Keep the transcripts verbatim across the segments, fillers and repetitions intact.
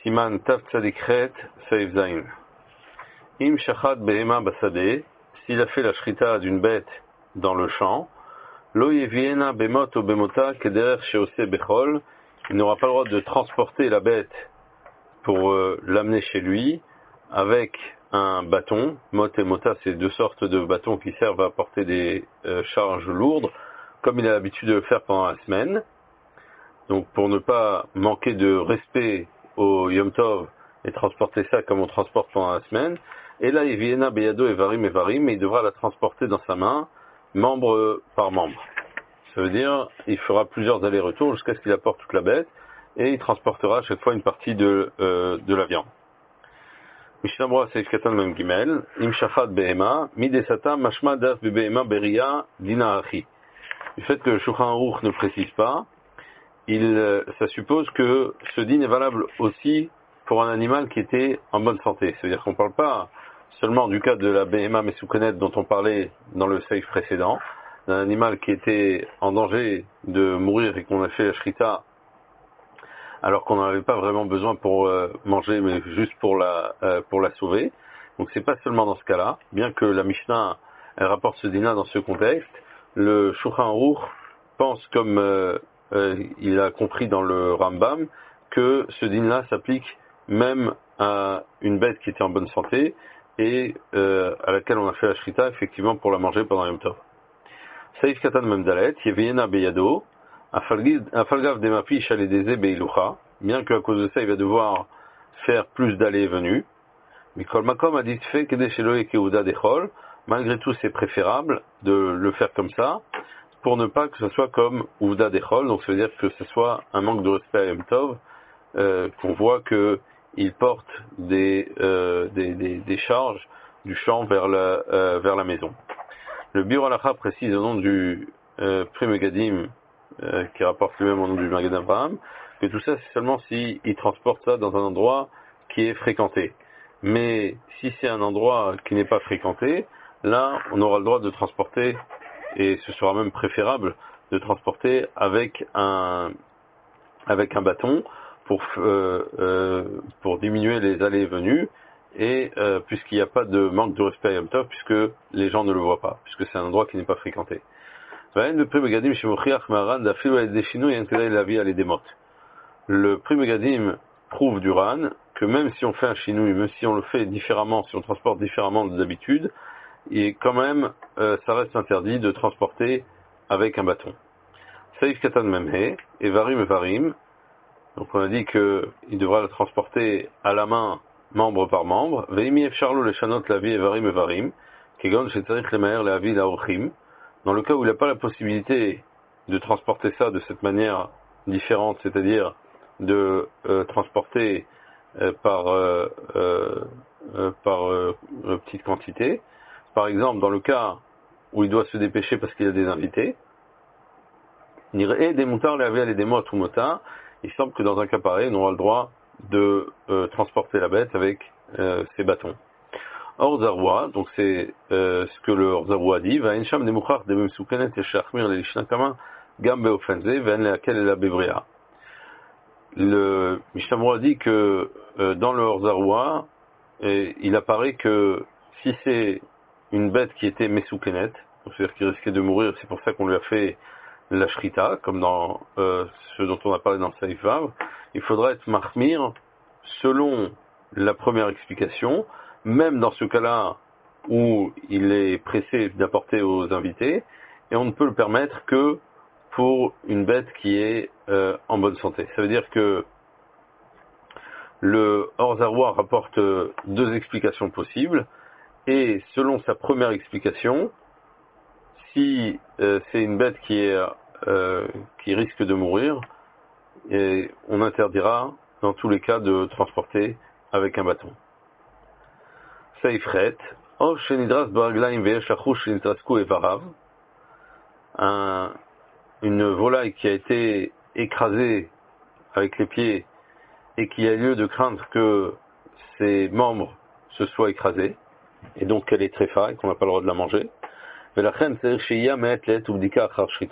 Siman Tav Tzadikret Seif Zain. Im Shachat Behema Basade, s'il a fait la shrita d'une bête dans le champ, Lo Yeviena Bemot ou Bemota Kederer Sheose Bechol, il n'aura pas le droit de transporter la bête pour euh, l'amener chez lui avec un bâton. Mot et Mota, c'est deux sortes de bâtons qui servent à porter des euh, charges lourdes, comme il a l'habitude de le faire pendant la semaine. Donc pour ne pas manquer de respect au Yom Tov et transporter ça comme on transporte pendant la semaine. Et là, il viena beyado evarim evarim, mais il devra la transporter dans sa main, membre par membre. Ça veut dire, il fera plusieurs allers-retours jusqu'à ce qu'il apporte toute la bête, et il transportera à chaque fois une partie de, euh, de la viande. Mishnah Berurah Seif Katan Mem Gimel, Im Shachat Behema, Midesata Mashma Daf Behema Beria Dina Achi. Du fait que le Shulchan Aruch ne précise pas, il, ça suppose que ce din est valable aussi pour un animal qui était en bonne santé. C'est-à-dire qu'on ne parle pas seulement du cas de la Behema Mesoukenet dont on parlait dans le seif précédent, d'un animal qui était en danger de mourir et qu'on a fait la shrita alors qu'on n'en avait pas vraiment besoin pour euh, manger, mais juste pour la, euh, pour la sauver. Donc c'est pas seulement dans ce cas-là, bien que la Mishnah elle rapporte ce din-là dans ce contexte, le Shulchan Aruch pense comme euh, euh, il a compris dans le Rambam que ce din-là s'applique même à une bête qui était en bonne santé et euh, à laquelle on a fait la shrita effectivement pour la manger pendant Yom Tov. Saïf Katan Memdalet, Yeviena Beyado, Afalgav Demapi Shaledeze Beilucha, bien qu'à cause de ça il va devoir faire plus d'allées et venues. Mikol Makom a dit fait Kedeshelo et Keuda Dechol, malgré tout c'est préférable de le faire comme ça, pour ne pas que ce soit comme Ouda Dechol, donc ça veut dire que ce soit un manque de respect à Yom Tov, euh, qu'on voit qu'il porte des, euh, des, des, des charges du champ vers la, euh, vers la maison. Le Biur Halacha précise au nom du euh, Pri Megadim, euh, qui rapporte lui-même au nom du Magen Avraham, que tout ça c'est seulement s'il si transporte ça dans un endroit qui est fréquenté. Mais si c'est un endroit qui n'est pas fréquenté, là on aura le droit de transporter, et ce sera même préférable de transporter avec un, avec un bâton pour, euh, euh, pour diminuer les allées et venues, et euh, puisqu'il n'y a pas de manque de respect à Yom Tov, puisque les gens ne le voient pas, puisque c'est un endroit qui n'est pas fréquenté. Le Pri Megadim prouve du Ran que même si on fait un chinouille, même si on le fait différemment, si on transporte différemment d'habitude, et quand même, euh, ça reste interdit de transporter avec un bâton. Saïf Katan Memhe, Evarim Evarim, donc on a dit qu'il devra le transporter à la main, membre par membre. Veimi Efcharlo le Shanot Lavi Evarim Evarim, Kegon Shetzarich Lemaer Lavi Laochim. Dans le cas où il n'a pas la possibilité de transporter ça de cette manière différente, c'est-à-dire de euh, transporter euh, par, euh, euh, par euh, petite quantité. Par exemple, dans le cas où il doit se dépêcher parce qu'il y a des invités, il semble que dans un cas pareil, on aura le droit de euh, transporter la bête avec euh, ses bâtons. Or Zarwa, donc c'est euh, ce que le Or Zarwa dit, va encham demouchach de memsukenet yeshachmir le lishnakama gam beofenze ven leakel la bevria. Le Mishnah Berurah dit que euh, dans le Or Zarwa, il apparaît que si c'est une bête qui était mesoukenet, c'est-à-dire qui risquait de mourir, c'est pour ça qu'on lui a fait la shrita, comme dans euh, ce dont on a parlé dans le Saïf Vav, il faudra être mahmir selon la première explication, même dans ce cas-là où il est pressé d'apporter aux invités, et on ne peut le permettre que pour une bête qui est euh, en bonne santé. Ça veut dire que le Or Zarwa rapporte deux explications possibles, et selon sa première explication, si euh, c'est une bête qui est euh, qui risque de mourir, et on interdira dans tous les cas de transporter avec un bâton. Saifret, Ov Shenidras Baraglaim Veyesh Achush Shenitrasku Evarav, une volaille qui a été écrasée avec les pieds et qui a lieu de craindre que ses membres se soient écrasés, et donc qu'elle est tréfa et qu'on n'a pas le droit de la manger.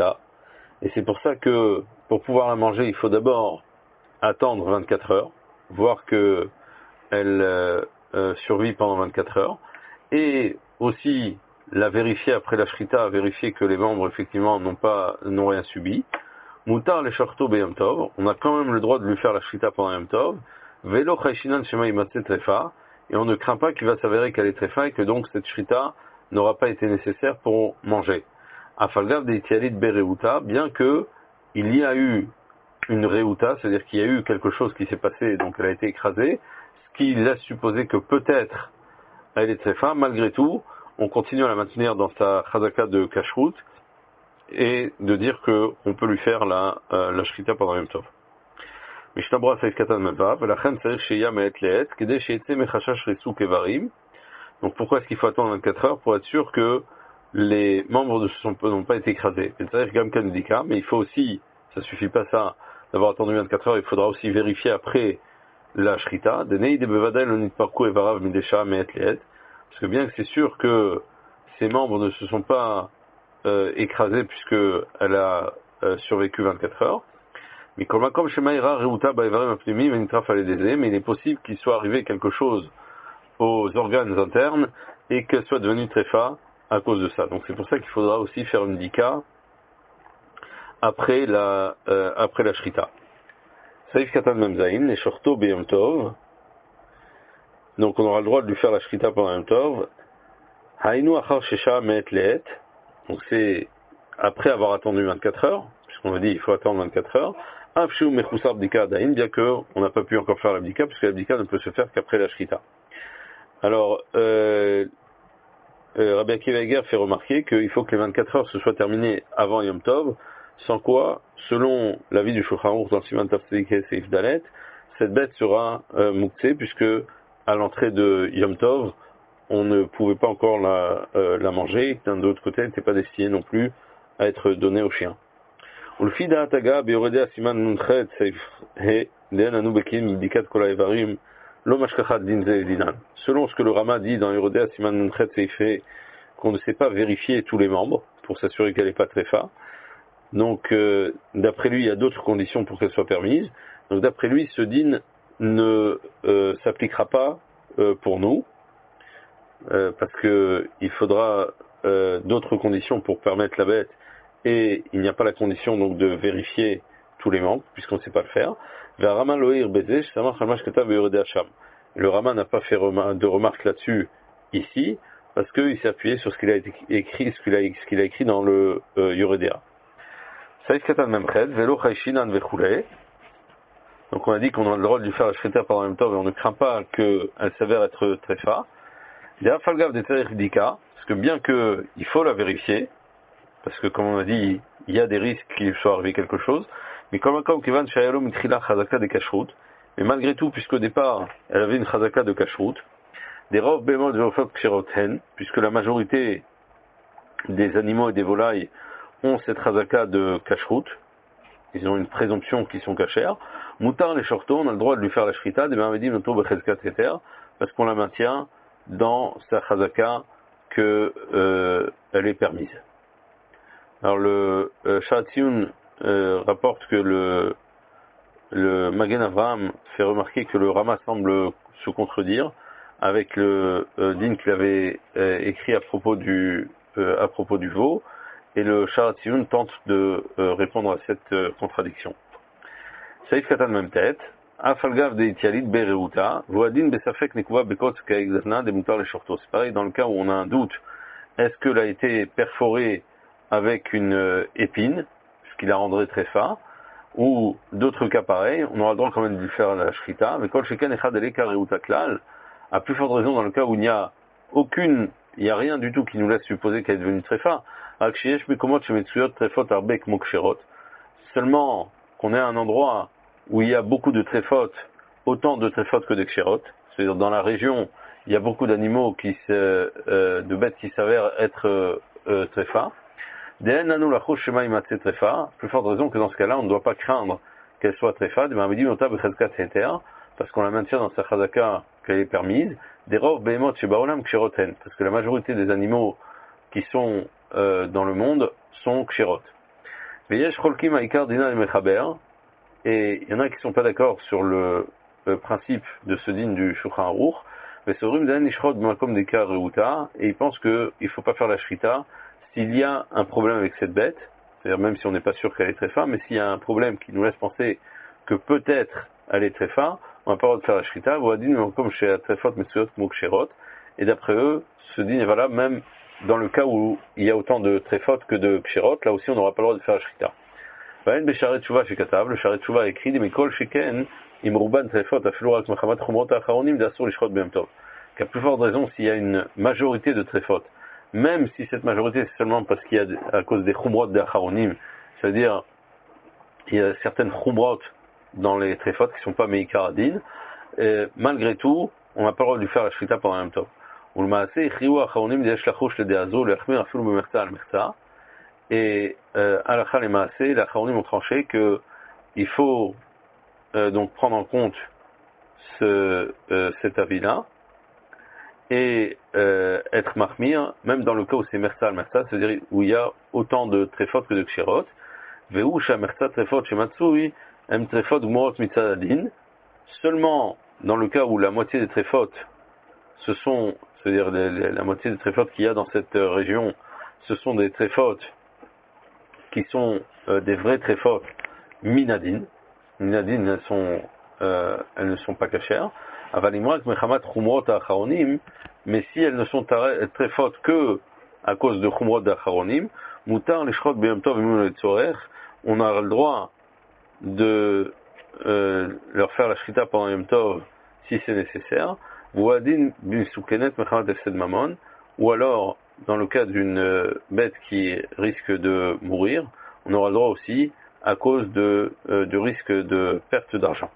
Et c'est pour ça que pour pouvoir la manger, il faut d'abord attendre vingt-quatre heures. voir que elle euh, euh, survit pendant vingt-quatre heures, et aussi la vérifier après la shrita, vérifier que les membres effectivement n'ont pas n'ont rien subi. Mutar le shorto beyom tov, on a quand même le droit de lui faire la shrita pendant yom tov. Velo chayshinan shema imatse trefa, et on ne craint pas qu'il va s'avérer qu'elle est trefa et que donc cette shrita n'aura pas été nécessaire pour manger. Afalgav de itialit bereuta, bien que il y a eu une reuta, c'est-à-dire qu'il y a eu quelque chose qui s'est passé, donc elle a été écrasée, ce qui laisse supposer que peut-être elle est trefa. Malgré tout, on continue à la maintenir dans sa chazaka de kashrut et de dire qu'on peut lui faire la, euh, la shrita pendant Yom Tov. Mishnabra Saif Katan Mevav, Lachen Sair Sheya Me'et Le'et, Kede Sheetze Mechashash Resou Kevarim. Donc pourquoi est-ce qu'il faut attendre vingt-quatre heures? Pour être sûr que les membres n'ont pas été écrasés. C'est-à-dire Gam Kanedika, mais il faut aussi, ça suffit pas ça, d'avoir attendu vingt-quatre heures, il faudra aussi vérifier après la shrita, Denei de Bevadai Lonit Parkou Evarav Midesha Me'et Le'et, parce que bien que c'est sûr que ces membres ne se sont pas euh, écrasés puisque elle a euh, survécu vingt-quatre heures, mais comme comme Shemaïra Reuta Baevarim Apnimi Venitraf Aledeze, mais il est possible qu'il soit arrivé quelque chose aux organes internes et qu'elle soit devenue tréfa à cause de ça. Donc c'est pour ça qu'il faudra aussi faire une dika après la euh, après la shrita. Saif Katan Memzaïn, les shorto beyom tov. Donc on aura le droit de lui faire la shrita pendant Yom Tov. Haïnu achar shesha me'et le'et. Donc c'est après avoir attendu vingt-quatre heures, puisqu'on a dit il faut attendre vingt-quatre heures. Afshu mechusar bdika adain, bien que on n'a pas pu encore faire la bdika, puisque la bdika ne peut se faire qu'après la shrita. Alors, euh, euh, Rabbi Akiva Eger fait remarquer qu'il faut que les vingt-quatre heures se soient terminées avant Yom Tov, sans quoi, selon l'avis du Shulchan Aruch dans Siman Tafsike Seif Dalet, cette bête sera euh, mouktsé, puisque à l'entrée de Yom Tov, on ne pouvait pas encore la, euh, la manger, et d'un autre côté, elle n'était pas destinée non plus à être donnée aux chiens. Ulfida Ataga, Beyoredea Siman Nunchet Seif He, Den Anu Bekim, Bikat Kola Evarim, Selon ce que le Rama dit dans Yerodea Siman Nunchet Seif, qu'on ne sait pas vérifier tous les membres pour s'assurer qu'elle n'est pas tréfa. Donc, euh, d'après lui, il y a d'autres conditions pour qu'elle soit permise. Donc, d'après lui, ce din ne euh, s'appliquera pas euh, pour nous, euh, parce que il faudra euh, d'autres conditions pour permettre la bête, et il n'y a pas la condition donc de vérifier tous les membres, puisqu'on ne sait pas le faire. Le Rama n'a pas fait de remarque là-dessus ici, parce qu'il s'est appuyé sur ce qu'il a écrit, ce qu'il a, ce qu'il a écrit dans le euh, Yoredea. Donc on a dit qu'on a le droit de lui faire la shrita pendant le même temps, mais on ne craint pas qu'elle s'avère être tréfa. Parce que bien qu'il faut la vérifier, parce que comme on a dit, il y a des risques qu'il soit arrivé quelque chose, mais comme comme Kevan Shayalom Itrila Chazaka de Kashrut, mais malgré tout, puisqu'au départ, elle avait une Chazaka de Kashrut, des Rov Bemot Veofot Ksherothen, puisque la majorité des animaux et des volailles ont cette Chazaka de Kashrut, ils ont une présomption qui sont cachères, Moutar les Shorto, on a le droit de lui faire la Shrita, des Marmedim Noto Bechezkat Keter, parce qu'on la maintient dans sa Chazaka que euh, elle est permise. Alors le euh, Shatziun euh, rapporte que le, le Magen Avraham fait remarquer que le Rama semble se contredire avec le euh, din qu'il avait euh, écrit à propos du euh, à propos du veau, et le Shatziun tente de euh, répondre à cette euh, contradiction. Saïf Katan même tête. Afalgav de Itialit Bereuta, Voadin Besafek Nekuva Bekot Kaegzna de Moutar les Shortos. C'est pareil dans le cas où on a un doute, est-ce qu'elle a été perforée avec une euh, épine, ce qui la rendrait très fin, ou d'autres cas pareils, on aura le droit quand même de lui faire la shrita, mais quand Sheken Echad Eleka Reuta Klal, à plus forte raison dans le cas où il n'y a aucune, il n'y a rien du tout qui nous laisse supposer qu'elle est devenue très fin. Seulement qu'on est à un endroit où il y a beaucoup de tréfotes, autant de tréfotes que de kshérot, c'est-à-dire dans la région, il y a beaucoup d'animaux qui se, euh, de bêtes qui s'avèrent être euh, euh, tréfa. Plus forte raison que dans ce cas-là, on ne doit pas craindre qu'elle soit tréfa, parce qu'on la maintient dans sa chazaka qu'elle est permise, des rov behemot shebaolam ksheroten, parce que la majorité des animaux qui sont euh, dans le monde sont kshérot. Et il y en a qui ne sont pas d'accord sur le euh, principe de ce din du Shulchan Aruch, mais ce rhume d'un ishrod comme des cas reuta, et il pense qu'il ne faut pas faire la shrita s'il y a un problème avec cette bête, c'est-à-dire même si on n'est pas sûr qu'elle est tréfa, mais s'il y a un problème qui nous laisse penser que peut-être elle est tréfa, on n'a pas le droit de faire la shrita, ou adin comme chez la tréfot mesuyot mokshérot, et d'après eux, ce din est valable même dans le cas où il y a autant de tréfot que de kshérot, là aussi on n'aura pas le droit de faire la shrita. Vahen besharet tshuva chez Katav, le sharet tshuva a écrit, mais kol sheken, imruban tréfot, afilurak mechamat chumrot acharonim, d'asur lishrot b'yom tov. Qu'à plus forte raison, s'il y a une majorité de tréfot, même si cette majorité c'est seulement parce qu'il y a à cause des chumrot d'acharonim, c'est-à-dire il y a certaines chumrot dans les tréfot qui ne sont pas meikar adin, et malgré tout, on n'a pas le droit de lui faire la shrita pendant yom tov. Ou le maaseh, chiou acharonim d'yesh lachosh le deazo, le achmir afilu b'merta al merta. Et euh, halakha les maaseh, les acharonim ont tranché que il faut euh, donc prendre en compte ce, euh, cet avis-là et euh, être mahmir, même dans le cas où c'est merta al merta, c'est-à-dire où il y a autant de tréfot que de kshérot. Ve'u shamerta tréfot shematsui em tréfot gmorot mitzad adin. Seulement dans le cas où la moitié des tréfot, ce sont, c'est-à-dire les, les, la moitié des tréfot qu'il y a dans cette euh, région, ce sont des tréfot qui sont euh, des vrais tréfot minadin. Minadin, elles sont, euh, elles ne sont pas cachères. Avalimrak mechamat chumrot acharonim, mais si elles ne sont tréfot que à cause de chumrot acharonim, mutar lishrot b'yom tov v'imun letzorech, on a le droit de euh, leur faire la shrita pendant yom tov si c'est nécessaire. Ou adin b'sukenet mechamat efsed mamon, ou alors dans le cas d'une euh, bête qui risque de mourir, on aura le droit aussi à cause de, euh, du risque de perte d'argent.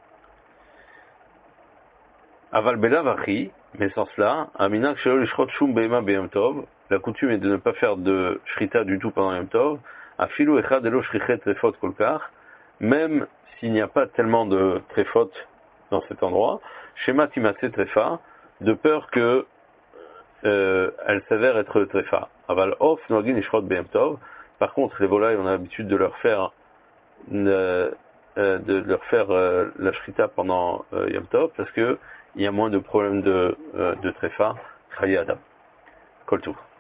Aval belavachi, mais sans cela, aminak shelo lishrot shum beima beyom tov, la coutume est de ne pas faire de shrita du tout pendant yom tov, afilu echad elo shrichet trefot kolkar, même s'il n'y a pas tellement de trefot dans cet endroit, shema timase trefa, de peur que euh, elle s'avère être trefa. Aval of noagin lishrot beyom tov. Par contre, les volailles, on a l'habitude de leur faire euh, euh, de leur faire euh, la shrita pendant euh, Yom Tov parce que il y a moins de problèmes de, euh, de tréfa. Chaye Adam. Kol Tov.